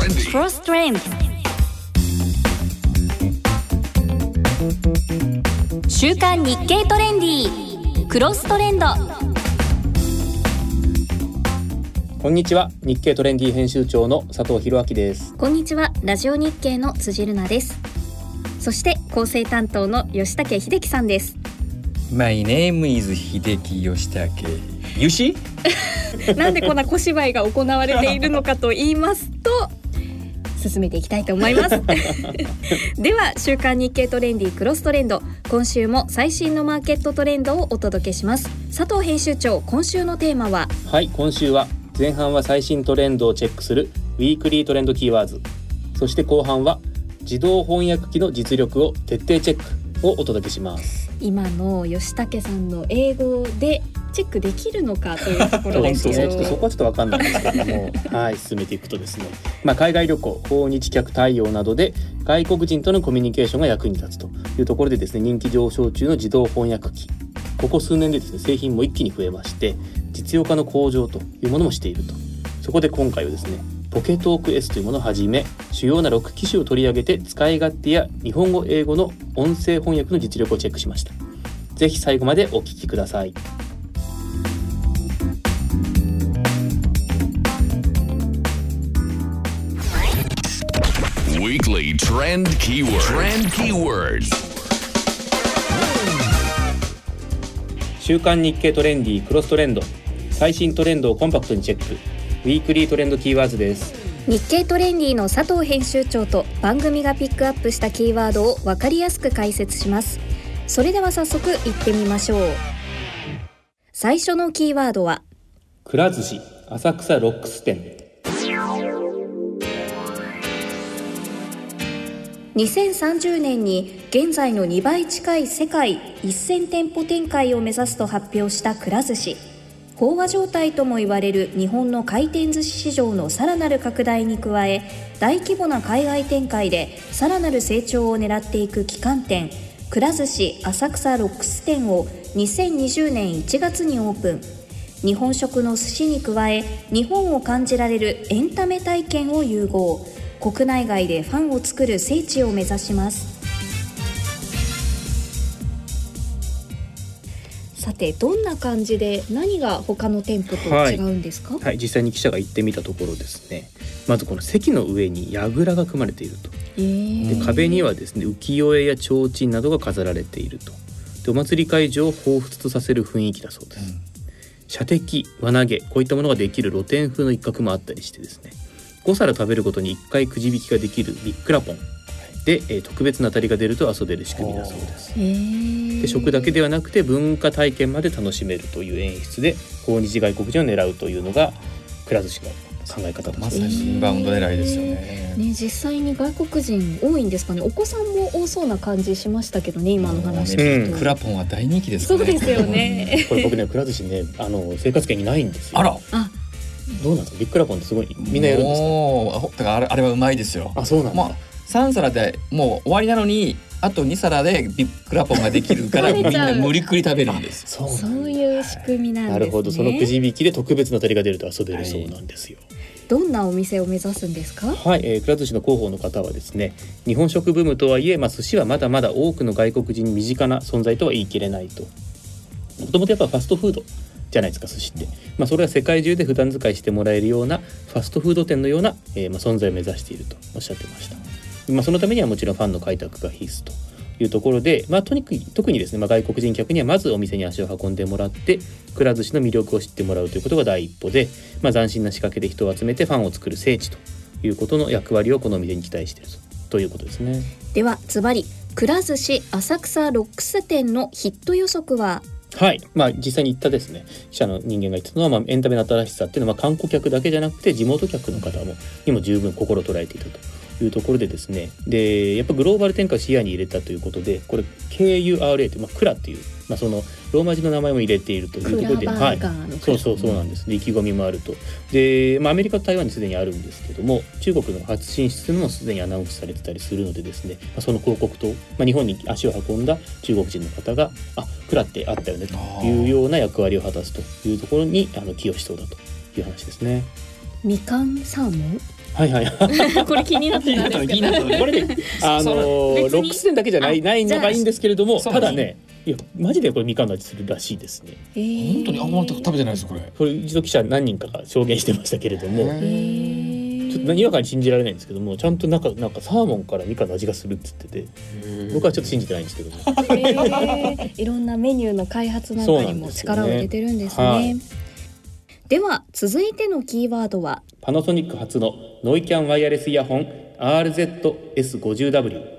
Cross Trend。週刊日経トレンディクロストレンド。 こんにちは、日経トレンディ編集長の佐藤弘明です。 こんにちは、ラジオ日経の辻るなです。そして構成担当の吉武秀樹さんです。 My name is 秀樹吉武。ゆしなんでこんな小芝居が行われているのかと言いますと、進めていきたいと思いますでは週刊日経トレンディクロストレンド、今週も最新のマーケットトレンドをお届けします。佐藤編集長、今週のテーマは？ はい、今週は前半は最新トレンドをチェックするウィークリートレンドキーワード、そして後半は自動翻訳機の実力を徹底チェックをお届けします。 今の吉武さんの英語でチェックできるのかというところですけどちょっとそこはちょっと分かんないんですけどもはい、進めていくとですね、海外旅行、訪日客対応などで外国人とのコミュニケーションが役に立つというところでですね、人気上昇中の自動翻訳機、ここ数年でですね、製品も一気に増えまして実用化の向上というものもしていると。そこで今回はですね、ポケトーク S というものをはじめ主要な6機種を取り上げて使い勝手や日本語英語の音声翻訳の実力をチェックしました。ぜひ最後までお聞きください。 Weekly Trend Keywords。 週刊日経トレンディクロストレンド、最新トレンドをコンパクトにチェック、ウィークリートレンドキーワードです。 日経トレンディの佐藤編集長と番組がピックアップしたキーワードを分かりやすく解説します。それでは早速いってみましょう。最初のキーワードはくら寿司浅草ロックス店。 2030年に現在の2倍近い世界1000店舗展開を目指すと発表したくら寿司。飽和状態とも言われる日本の回転寿司市場のさらなる拡大に加え、大規模な海外展開でさらなる成長を狙っていく旗艦店、くら寿司浅草ロックス店を2020年1月にオープン。日本食の寿司に加え、日本を感じられるエンタメ体験を融合。国内外でファンを作る聖地を目指します。さて、どんな感じで何が他の店舗と違うんですか？ はい、実際に記者が行ってみたところですね、まずこの席の上に櫓が組まれていると。で、壁にはですね、浮世絵や提灯などが飾られていると。で、お祭り会場を彷彿とさせる雰囲気だそうです。射的、輪投げ、こういったものができる露天風の一角もあったりしてですね、5皿食べるごとに1回くじ引きができるビックラポンで、特別な当たりが出ると遊べる仕組みだそうです。で、食だけではなくて文化体験まで楽しめるという演出で訪日外国人を狙うというのがくら寿司の考え方だそうです。 まさにインバウンド狙いですよね。 実際に外国人多いんですかね。お子さんも多そうな感じしましたけどね、今の話聞くと。 クラポンは大人気ですね。 そうですよねこれ僕ね、くら寿司ね、生活圏にないんですよ。 あら、 どうなんですか？ビックラポンってすごいみんなやるんですか？ だからあれはうまいですよ。 あ、そうなんだ。 3皿でもう終わりなのに、あと2皿でビックラポンができるからみんな無理くり食べるんです。 そういう仕組みなんですね。 なるほど、そのくじ引きで特別な当たりが出ると遊べるそうなんですよ。 どんなお店を目指すんですか？ はい、くら寿司の広報の方はですね、日本食ブームとはいえ、寿司はまだまだ多くの外国人に身近な存在とは言い切れないと。もともとやっぱファストフードじゃないですか、寿司って。それは世界中で普段使いしてもらえるようなファストフード店のような、存在を目指しているとおっしゃってました。そのためにはもちろんファンの開拓が必須というところで、特にですね、外国人客にはまずお店に足を運んでもらってくら寿司の魅力を知ってもらうということが第一歩で、斬新な仕掛けで人を集めてファンを作る聖地ということの役割をこのお店に期待しているということですね。 ではズバリ、くら寿司浅草ロックス店のヒット予測は？ はい、実際に言ったですね、記者の人間が言ったのは、エンタメの新しさっていうのは、観光客だけじゃなくて地元客の方にも十分心を捉えていたというところでですね、でやっぱグローバル展開を視野に入れたということで、これ KURA という、クラっていう、そのローマ字の名前も入れているというところで、はい、そうなんです。で、意気込みもあると。で、アメリカと台湾にすでにあるんですけども、中国の初進出もすでにアナウンスされてたりするのでですね、その広告と、日本に足を運んだ中国人の方が、クラってあったよねというような役割を果たすというところに寄与しそうだという話ですね。 みかんサーモン？ はいはいこれ気になってたんですけどこれねロックス店だけじゃないのがいいんですけれども、ただねいやマジでこれみかんの味するらしいですね。 本当にまだ食べてないですこれ。 これ一度記者何人かが証言してましたけれども、ちょっとにわかに信じられないんですけども、ちゃんとなんかサーモンからみかんの味がするって言ってて、僕はちょっと信じてないんですけどもいろんなメニューの開発なんかにも力を入れてるんですね。 はい、 では続いてのキーワードはパナソニック初のノイキャンワイヤレスイヤホン RZ-S50W。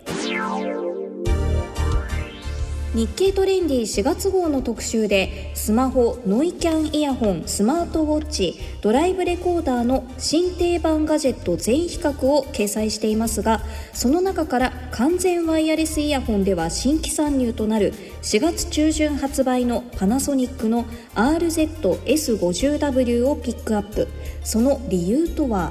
日経トレンディ4月号の特集でスマホ、ノイキャンイヤホン、スマートウォッチ、ドライブレコーダーの新定番ガジェット全比較を掲載していますが、その中から完全ワイヤレスイヤホンでは新規参入となる4月中旬発売のパナソニックの RZ-S50W をピックアップ。その理由とは。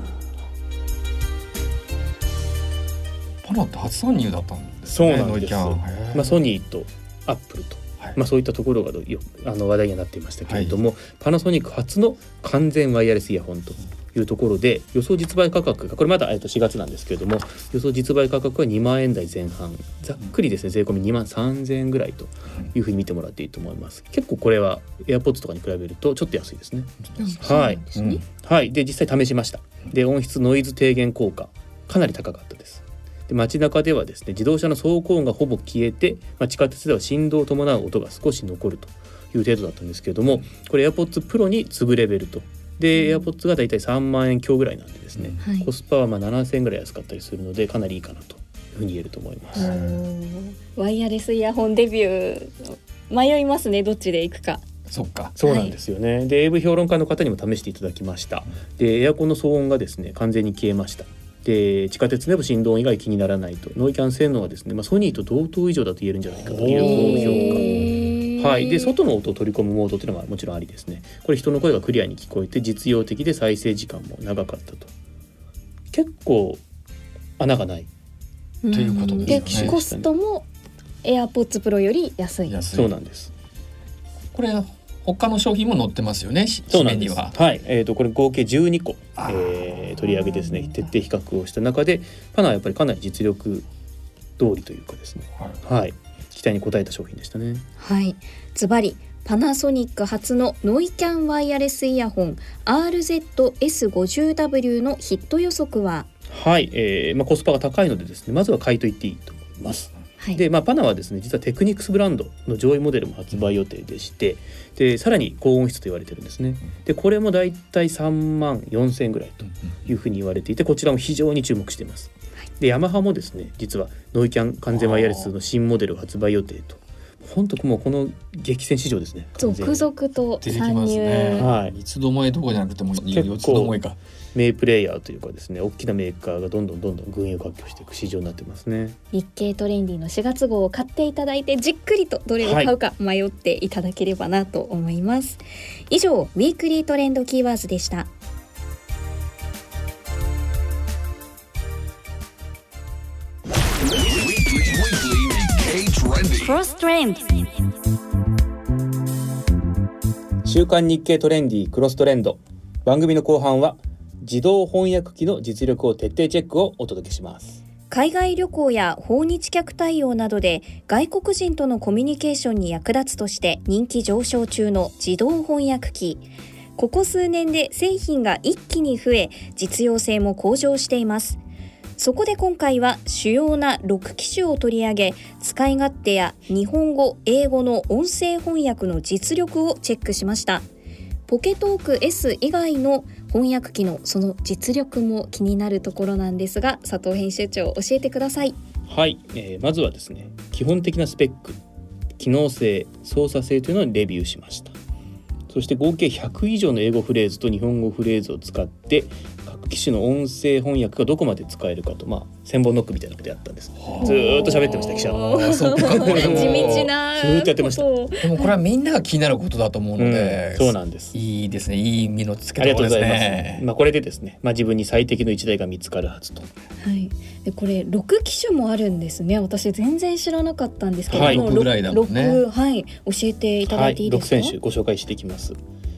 パナって初参入だったんですね。 そうなんです。ソニーとアップルと、そういったところが話題になっていましたけれども、パナソニック初の完全ワイヤレスイヤホンというところで、予想実売価格がこれまだ4月なんですけれども、予想実売価格は2万円台前半、ざっくりですね税込み2万3000円ぐらいというふうに見てもらっていいと思います。結構これは AirPods とかに比べるとちょっと安いですね。はい、はい。で実際試しました。で音質ノイズ低減効果かなり高かったです。で街中ではですね、自動車の走行音がほぼ消えて、地下鉄では振動を伴う音が少し残るという程度だったんですけれども、これ AirPods Pro に次ぐレベルと。で AirPods がだいたい3万円強ぐらいなんでですね、コスパは7000円ぐらい安かったりするので、かなりいいかなというふうに言えると思います。 ワイヤレスイヤホンデビュー迷いますね、どっちでいくか。 そうなんですよね。で AV 評論家の方にも試していただきました。でエアコンの騒音がですね完全に消えました。で地下鉄でも振動音以外気にならないと。ノイキャン性能はですね、ソニーと同等以上だと言えるんじゃないかという高評価。はい。で外の音を取り込むモードというのがもちろんありですね。これ人の声がクリアに聞こえて実用的で再生時間も長かったと。結構穴がないということですね。 でコストも AirPods Pro より安い。 そうなんです。 これ他の商品も載ってますよね。 そうなんです。はい。これ合計12個、取り上げですね、徹底比較をした中でパナはやっぱりかなり実力通りというかですね、はい、期待に応えた商品でしたね。はい。 ズバリパナソニック初のノイキャンワイヤレスイヤホン RZ-S50W のヒット予測は。 はい、コスパが高いのでですね、まずは買いと言っていいと思います。でパナはですね、実はテクニクスブランドの上位モデルも発売予定でして、でさらに高音質と言われてるんですね。でこれもだいたい3万4000円ぐらいというふうに言われていて、こちらも非常に注目しています。でヤマハもですね、実はノイキャン完全ワイヤレスの新モデルを発売予定と。本当もうこの激戦市場ですね。 続々と参入、 はい、三つどもえどこじゃなくても四つどもえか。 名プレイヤーというかですね、大きなメーカーがどんどん群雄割拠していく市場になってますね。 日経トレンディの4月号を買っていただいて、じっくりとどれを買うか迷っていただければなと思います。以上ウィークリートレンドキーワードでした。クロストレンド、 週刊日経トレンディクロストレンド。番組の後半は自動翻訳機の実力を徹底チェックをお届けします。 海外旅行や訪日客対応などで外国人とのコミュニケーションに役立つとして人気上昇中の自動翻訳機。ここ数年で製品が一気に増え、実用性も向上しています。そこで今回は主要な6機種を取り上げ、使い勝手や日本語・英語の音声翻訳の実力をチェックしました。ポケトーク S 以外の翻訳機のその実力も気になるところなんですが、佐藤編集長教えてください。 はい、まずはですね、基本的なスペック、機能性、操作性というのをレビューしました。そして合計100以上の英語フレーズと日本語フレーズを使って各機種の音声翻訳がどこまで使えるかと、千本ノックみたいなことやったんです。ずーっと喋ってました記者。 そっか、これ地道なずーっとやってました。 でもこれはみんなが気になることだと思うので、 そうなんです。 いいですね、いい実のつけどころですね。 ありがとうございます。これでですね、自分に最適の1台が見つかるはずと。 はい。でこれ6機種もあるんですね。私全然知らなかったんですけど、 6ぐらいだもんね。 はい、教えていただいていいですか。 6選手ご紹介していきます。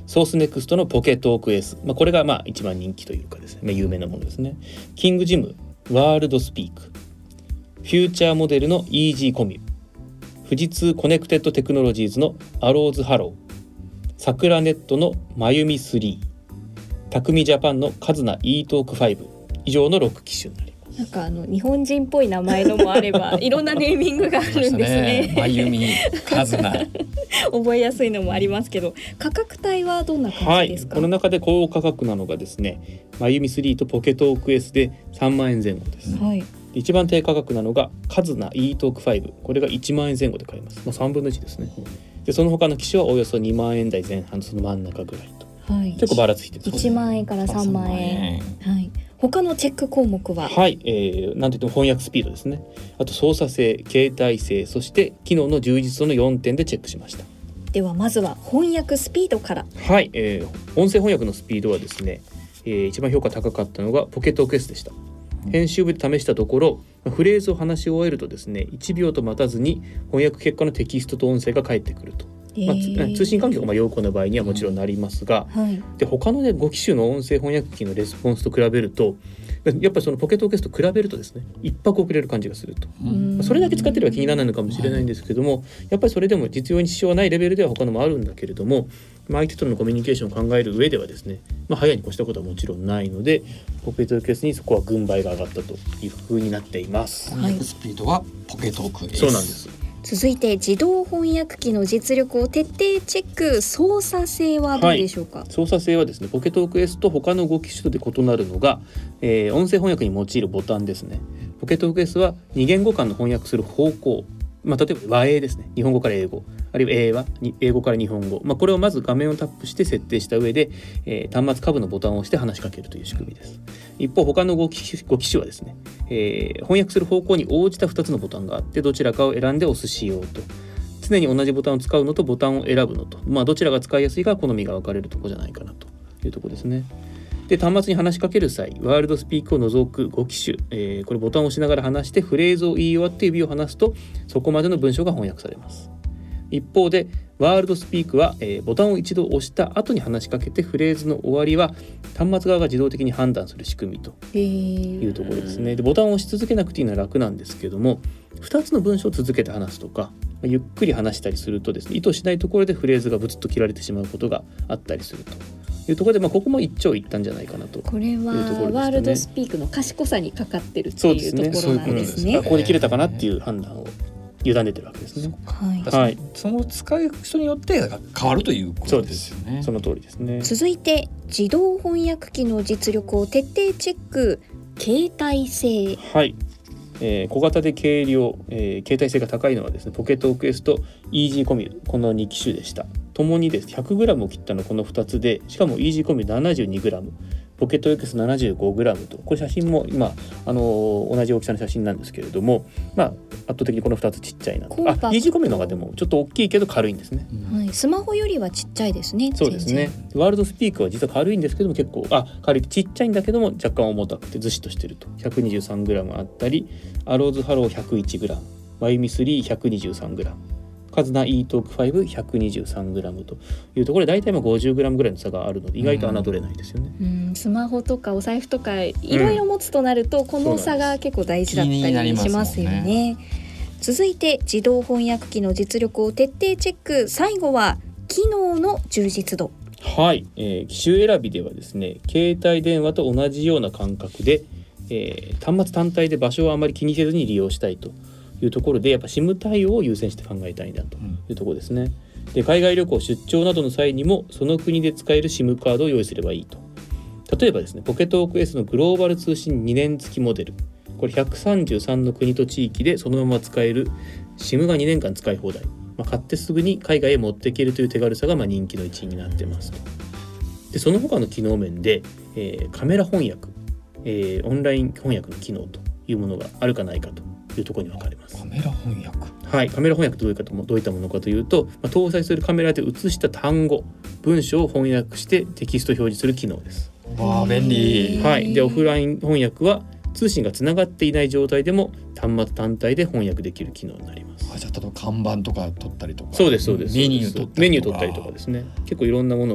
ソースネクストのポケトーク S、これが一番人気というかですね、有名なものですね。キングジムワールドスピーク、フューチャーモデルのイージーコミュ、富士通コネクテッドテクノロジーズのアローズハロー、サクラネットのマユミ3、タクミジャパンのカズナ e トーク5、以上の6機種になります。 なんか日本人っぽい名前のもあればいろんなネーミングがあるんですね。 マユミ、カズナ覚えやすいのもありますけど、価格帯はどんな感じですか？ この中で高価格なのがですね、マユミ3とポケトーク S で3万円前後です。一番低価格なのがカズナ e トーク5、これが1万円前後で買えます。3分の1ですね。でその他の機種はおよそ2万円台前半、その真ん中ぐらいと、結構ばらついてる。 1万円から3万円。他のチェック項目は、 なんといっても翻訳スピードですね。あと操作性、携帯性、そして機能の充実度の4点でチェックしました。 ではまずは翻訳スピードから。 音声翻訳のスピードはですね、一番評価高かったのがポケットーク S でした。編集部で試したところ、フレーズを話し終えるとですね、1秒と待たずに翻訳結果のテキストと音声が返ってくると。通信環境が良好な場合にはもちろんなりますが、で他の5機種の音声翻訳機のレスポンスと比べると、やっぱりそのポケットーク S と比べるとですね、一拍遅れる感じがすると。それだけ使ってれば気にならないのかもしれないんですけども、やっぱりそれでも実用に支障はないレベルでは他のもあるんだけれども、相手とのコミュニケーションを考える上ではですね、早いに越したことはもちろんないので、ポケットーク S にそこは軍配が上がったという風になっています。 翻訳スピードはポケトーク S。 そうなんです。 続いて自動翻訳機の実力を徹底チェック、操作性はどうでしょうか？ 操作性はですね、ポケトーク S と他の5機種で異なるのが、音声翻訳に用いるボタンですね。ポケトーク S は2言語間の翻訳する方向、例えば和英ですね、日本語から英語、あるいは英は英語から日本語、これをまず画面をタップして設定した上で、端末下部のボタンを押して話しかけるという仕組みです。一方他の5機種はですね、翻訳する方向に応じた2つのボタンがあって、どちらかを選んで押す仕様と、常に同じボタンを使うのとボタンを選ぶのと、どちらが使いやすいか好みが分かれるところじゃないかなというところですね。で端末に話しかける際、ワールドスピークを除く5機種、これボタンを押しながら話してフレーズを言い終わって指を離すとそこまでの文章が翻訳されます。一方でワールドスピークは、ボタンを一度押した後に話しかけてフレーズの終わりは端末側が自動的に判断する仕組みというところですね。でボタンを押し続けなくていいのは楽なんですけども、2つの文章を続けて話すとか、ゆっくり話したりするとですね、意図しないところでフレーズがブツッと切られてしまうことがあったりするというところで、ここも一長一短じゃないかなというところですね。 これはワールドスピークの賢さにかかってるっていうところなんですね。 ここで切れたかなっていう判断を委ねてるわけですね。 その使う人によって変わるということですよね。 その通りですね。 続いて自動翻訳機の実力を徹底チェック、携帯性。 小型で軽量、携帯性が高いのはですね、ポケットーク S とイージーコミュ、この2機種でした。ともにです 100g を切ったのこの2つで、しかもイージーコミュ 72g、ポケット X75g と、これ写真も今同じ大きさの写真なんですけれども、圧倒的にこの2つちっちゃいなと。イージーコミュの方がでもちょっと大きいけど軽いんですね。 スマホよりはちっちゃいですね。 そうですね。ワールドスピークは実は軽いんですけども、結構軽い、ちっちゃいんだけども若干重たくてずしっとしてると。 123g あったり、アローズハロー 101g、 マユミ3 123g、カズナ e トーク 5 123g というところで、だいたい50g ぐらいの差があるので意外と侮れないですよね。 スマホとかお財布とかいろいろ持つとなると、この差が結構大事だったりしますよね。続いて自動翻訳機の実力を徹底チェック、最後は機能の充実度。 機種選びではですね、携帯電話と同じような感覚で、端末単体で場所をあまり気にせずに利用したいというところで、やっぱ SIM 対応を優先して考えたいんだというところですね。で海外旅行出張などの際にもその国で使える SIM カードを用意すればいいと。例えばですね、ポケトーク S のグローバル通信2年付きモデル、これ133の国と地域でそのまま使える SIM が2年間使い放題、買ってすぐに海外へ持っていけるという手軽さが人気の一因になってますと。でその他の機能面で、カメラ翻訳、オンライン翻訳の機能というものがあるかないかというところに分かれます。 カメラ翻訳。 カメラ翻訳どういったものかというと、搭載するカメラで写した単語、文章を翻訳してテキスト表示する機能です。 便利。 でオフライン翻訳は通信がつながっていない状態でも端末単体で翻訳できる機能になります。 じゃあ看板とか取ったりとか。 そうです。 メニュー取ったりとかですね。結構いろんなものが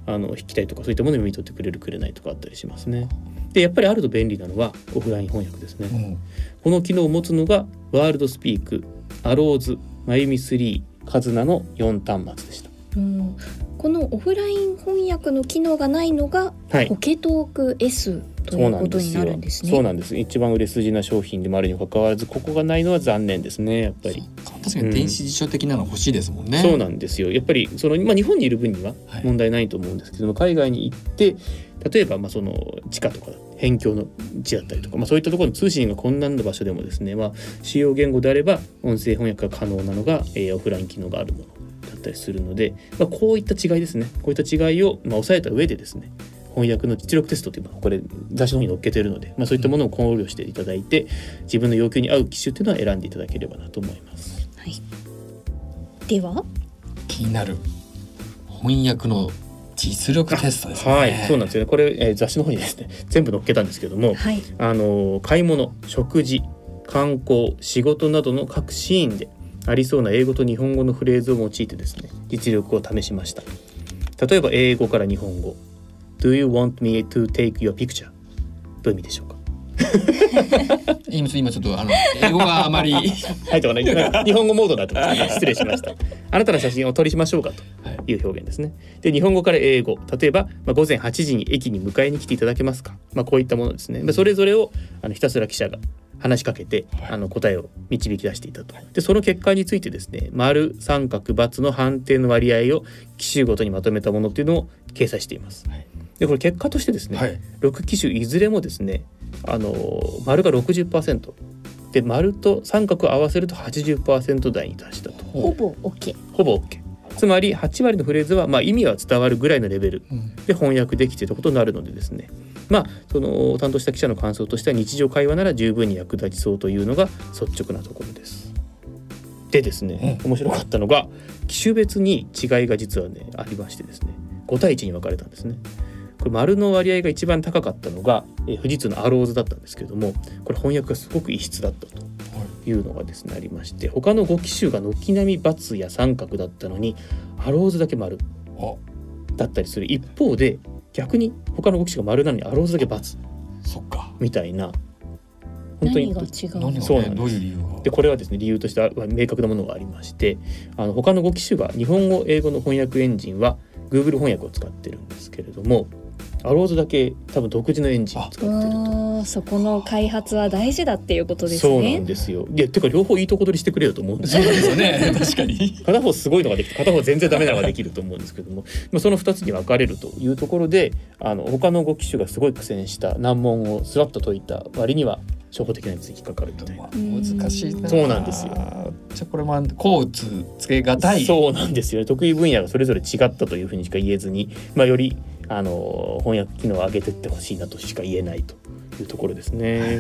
引きたいとかそういったものを読み取ってくれるくれないとかあったりしますね。でやっぱりあると便利なのはオフライン翻訳ですね、この機能を持つのがワールドスピーク、アローズ、マユミ3、カズナの4端末でした。 このオフライン翻訳の機能がないのが、ポケトーク S ということになるんですね。 そうなんです。一番売れ筋な商品でもあるにもかかわらずここがないのは残念ですね。やっぱり確かに電子辞書的なの欲しいですもんね、 そうなんですよ。やっぱり日本にいる分には問題ないと思うんですけども、海外に行って例えばその地下とか辺境の地だったりとか、そういったところの通信が困難な場所でもですね、主要言語であれば音声翻訳が可能なのが、オフライン機能があるものだったりするので、こういった違いですね。こういった違いを抑えた上でですね、翻訳の実力テストというのはこれ雑誌の方に載っけているので、そういったものを考慮していただいて、自分の要求に合う機種というのは選んでいただければなと思います。 はい、では気になる翻訳の実力テストですね。 はい、そうなんですよね。これ、雑誌の方にですね全部載っけたんですけども、買い物、食事、観光、仕事などの各シーンでありそうな英語と日本語のフレーズを用いてですね、実力を試しました。例えば英語から日本語、 Do you want me to take your picture? どういう意味でしょうか。 今ちょっと英語があまりはいとかね、日本語モードになってますね。失礼しました。あなたの写真をお撮りしましょうかという表現ですね。で日本語から英語、例えば、午前8時に駅に迎えに来ていただけますか、こういったものですね。それぞれをひたすら記者が話しかけて答えを導き出していたと。でその結果についてですね、丸、三角、×の判定の割合を機種ごとにまとめたものっていうのを掲載しています。でこれ結果としてですね、6機種いずれもですね、丸が 60% で丸と三角を合わせると 80% 台に達したと。 ほぼ OK。 ほぼ OK。 つまり8割のフレーズは、意味は伝わるぐらいのレベルで翻訳できていることになるのでですね、その担当した記者の感想としては、日常会話なら十分に役立ちそうというのが率直なところです。でですね、面白かったのが機種別に違いが実はねありましてですね、5対1に分かれたんですね。これ丸の割合が一番高かったのが富士通のアローズだったんですけれども、これ翻訳がすごく異質だったというのがですねありまして、他の5機種が軒並み×や三角だったのにアローズだけ丸だったりする一方で、逆に他の5機種が丸なのにアローズだけ×みたいな、 本当に何が違うの？ そうなんです。 どういう理由が？ でこれはですね、理由としては明確なものがありまして、他の5機種が日本語英語の翻訳エンジンは Google 翻訳を使ってるんですけれども、アローズだけ多分独自のエンジンを使ってると。 そこの開発は大事だっていうことですね。 そうなんですよ。てか両方いいとこ取りしてくれると思うんですよ。 そうですよね。確かに片方すごいのができて片方全然ダメなのができると思うんですけども、その2つに分かれるというところで、他の5機種がすごい苦戦した難問をスラッと解いた割には初歩的なやつに引っかかるみたいな。 難しいな。 そうなんですよ。 じゃあこれもこうつけがたい。 そうなんですよね。得意分野がそれぞれ違ったというふうにしか言えずに、より翻訳機能を上げていってほしいなとしか言えないというところですね。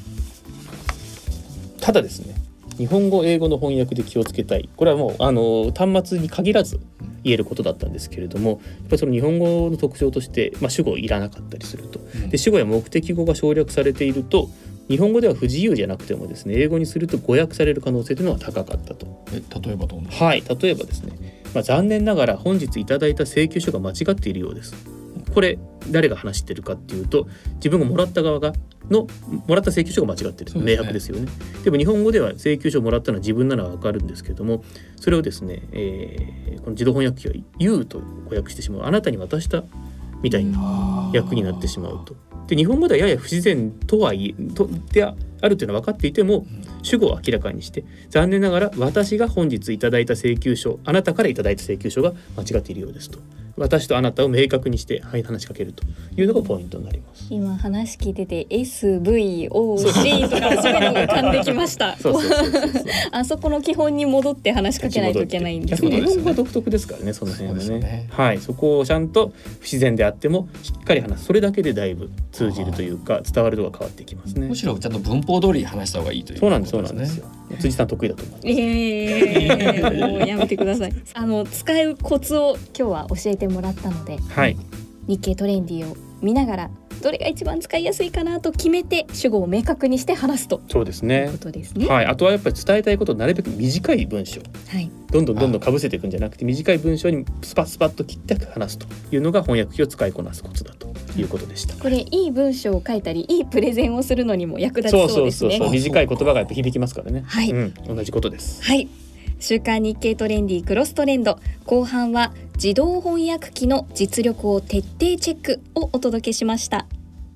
ただですね、日本語英語の翻訳で気をつけたい、これはもう端末に限らず言えることだったんですけれども、やっぱりその日本語の特徴として、主語いらなかったりすると。で主語や目的語が省略されていると、日本語では不自由じゃなくてもですね、英語にすると誤訳される可能性というのは高かったと。 例えばどうなの？ はい、例えばですね、残念ながら本日いただいた請求書が間違っているようです。これ誰が話してるかっていうと、自分がもらった側がもらった請求書が間違ってる、明白ですよね。でも日本語では請求書をもらったのは自分ならわかるんですけれども、それをですね、この自動翻訳機は You と誤訳してしまう、あなたに渡したみたいな訳になってしまうと。で日本語ではやや不自然とはいえであるというのは分かっていても、主語を明らかにして、残念ながら私が本日いただいた請求書、あなたからいただいた請求書が間違っているようですと、私とあなたを明確にして話しかけるというのがポイントになります。 今話聞いてて SVOC とかそういうのが浮かんできました。あそこの基本に戻って話しかけないといけないんですね。 日本語は独特ですからね、その辺はね。はい、そこをちゃんと不自然であってもしっかり話す、それだけでだいぶ通じるというか伝わるのが変わってきますね。 むしろちゃんと文法通り話した方がいいという。 そうなんですよ。辻さん得意だと思います。 もうやめてください。使うコツを今日は教えてもらったので、 はい、 日経トレンディを見ながらどれが一番使いやすいかなと決めて主語を明確にして話すとそうですねいうことですね。 はい、あとはやっぱり伝えたいことをなるべく短い文章、 はい、 どんどん被せていくんじゃなくて短い文章にスパッスパッと切って話すというのが翻訳機を使いこなすコツだということでした。 これいい文章を書いたりいいプレゼンをするのにも役立ちそうですね。 そう短い言葉がやっぱ響きますからね。 はい、 同じことです。 はい、週刊日経トレンディクロストレンド後半は自動翻訳機の実力を徹底チェックをお届けしました。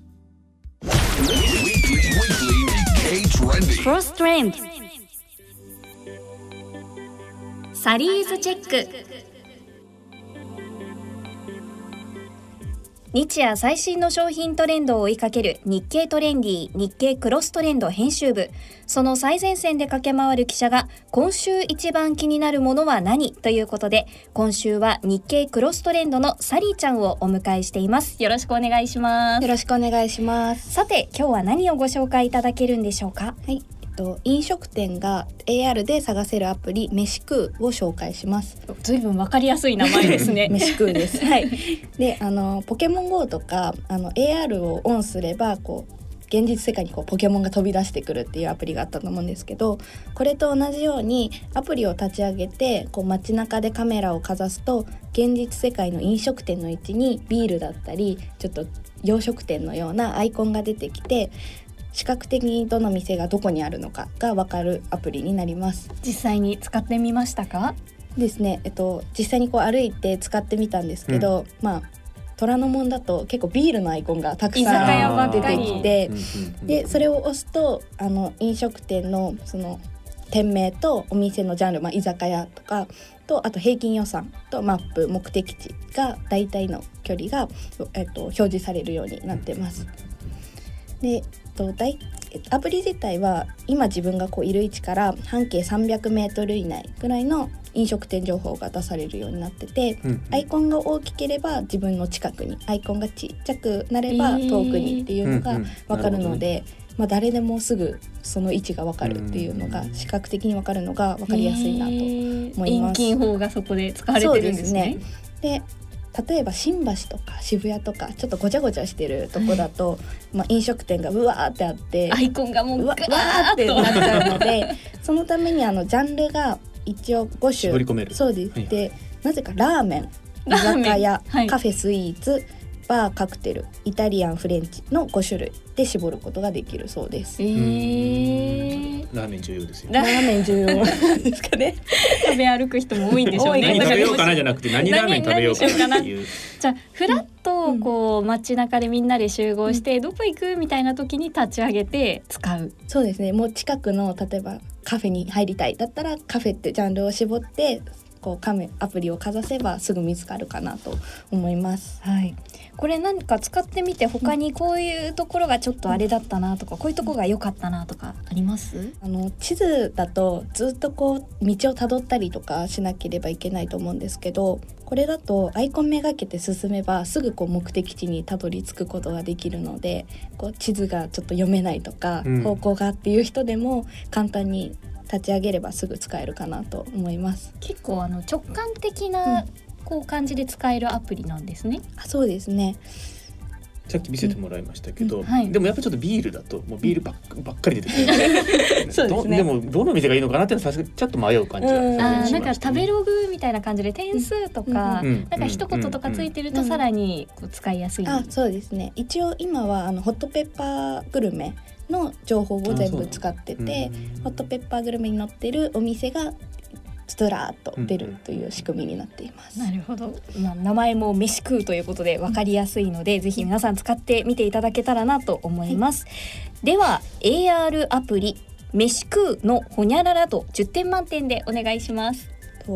クロストレンドサリーズチェック。日夜最新の商品トレンドを追いかける日経トレンディ日経クロストレンド編集部、その最前線で駆け回る記者が今週一番気になるものは何ということで、今週は日経クロストレンドのサリーちゃんをお迎えしています。よろしくお願いします。 よろしくお願いします。 さて今日は何をご紹介いただけるんでしょうか。 はい、飲食店が AR で探せるアプリ飯食うを紹介します。 ずいぶんわかりやすい名前ですね。 飯食うです。はい。で、ポケモン GO とかAR をオンすれば現実世界にポケモンが飛び出してくるっていうアプリがあったと思うんですけど、これと同じようにアプリを立ち上げて街中でカメラをかざすと現実世界の飲食店の位置にビールだったりちょっと洋食店のようなアイコンが出てきて、視覚的にどの店がどこにあるのかが分かるアプリになります。 実際に使ってみましたか？ ですね、実際に歩いて使ってみたんですけど、虎ノ門だと結構ビールのアイコンがたくさん出てきて、でそれを押すと飲食店のその店名とお店のジャンル、居酒屋とかとあと平均予算とマップ目的地が大体の距離が、表示されるようになってます。でアプリ自体は今自分がいる位置から半径300メートル以内ぐらいの飲食店情報が出されるようになってて、アイコンが大きければ自分の近くに、アイコンがちっちゃくなれば遠くにっていうのが分かるので、誰でもすぐその位置が分かるっていうのが、視覚的に分かるのが分かりやすいなと思います。 遠近法がそこで使われてるんですね。 で例えば新橋とか渋谷とかちょっとごちゃごちゃしてるとこだと、飲食店がうわーってあってアイコンがもううわーってなっちゃうのでそのためにジャンルが一応5種絞り込める。 そうです、はい、でなぜかラーメン、居酒屋、カフェスイーツ、バー、カクテル、イタリアン、フレンチの5種類で絞ることができるそうです。 ラーメン重要ですよ。 ラーメン重要ですかね。 食べ歩く人も多いんでしょうね。 何食べようかなじゃなくて何ラーメン食べようかなっていう。 じゃあフラッと街中でみんなで集合して、どこ行くみたいな時に立ち上げて使う。 そうですね。もう近くの例えばカフェに入りたいだったらカフェってジャンルを絞ってアプリをかざせばすぐ見つかるかなと思います。 はい。これ何か使ってみて他にこういうところがちょっとあれだったなとか、こういうところが良かったなとかあります？ 地図だとずっと道をたどったりとかしなければいけないと思うんですけど、これだとアイコンめがけて進めばすぐ目的地にたどり着くことができるので、地図がちょっと読めないとか、方向がっていう人でも簡単に立ち上げればすぐ使えるかなと思います。 結構直感的な感じで使えるアプリなんですね。 そうですね。 さっき見せてもらいましたけど、でもやっぱちょっとビールだともうビールばっかり出てくるそうですね。 でもどの店がいいのかなっていうのはちょっと迷う感じがしましたね。 なんか食べログみたいな感じで点数とか、なんか一言とかついてるとさらに使いやすい。 そうですね。一応今はホットペッパーグルメの情報を全部使ってて、ホットペッパーグルメに載ってるお店がずらーっと出るという仕組みになっています。 なるほど。名前も飯食うということで分かりやすいので、ぜひ皆さん使ってみていただけたらなと思います。では AR アプリ飯食うのほにゃららと10点満点でお願いします。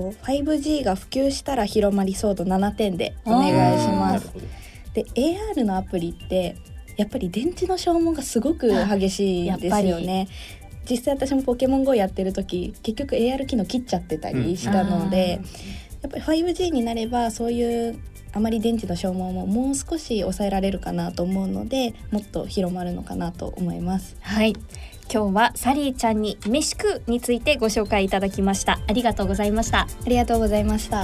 5G が普及したら広まりそう度7点でお願いします。で AR のアプリってやっぱり電池の消耗がすごく激しいですよね。実際私もポケモン GO やってる時結局 AR 機能切っちゃってたりしたので、やっぱり 5G になればそういうあまり電池の消耗ももう少し抑えられるかなと思うので、もっと広まるのかなと思います。 はい、今日はサリーちゃんに飯食うについてご紹介いただきました。ありがとうございました。 ありがとうございました。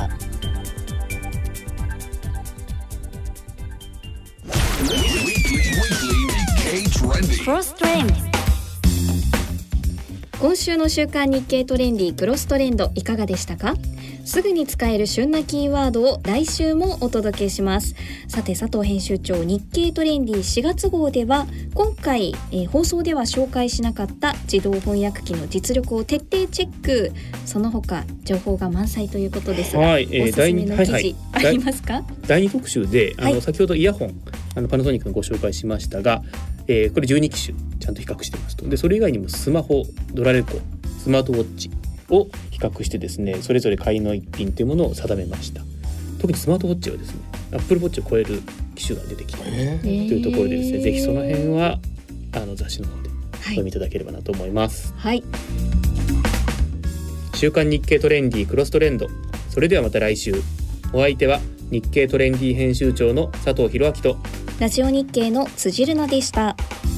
クロストレンド。今週の週刊日経トレンディクロストレンドいかがでしたか？すぐに使える旬なキーワードを来週もお届けします。さて佐藤編集長、日経トレンディ4月号では今回、放送では紹介しなかった自動翻訳機の実力を徹底チェック。その他情報が満載ということですが、おすすめの記事ありますか？ 第2特集で先ほどイヤホンパナソニックのご紹介しましたが、これ12機種ちゃんと比較していますと。でそれ以外にもスマホ、ドラレコ、スマートウォッチを比較してですね、それぞれ買いの一品というものを定めました。特にスマートウォッチはですね、アップルウォッチを超える機種が出てきたというところでですね、ぜひその辺は雑誌の方でお読みいただければなと思います。 はい、 週刊日経トレンディクロストレンド。それではまた来週。お相手は日経トレンディ編集長の佐藤弘明とラジオ日経の辻るなでした。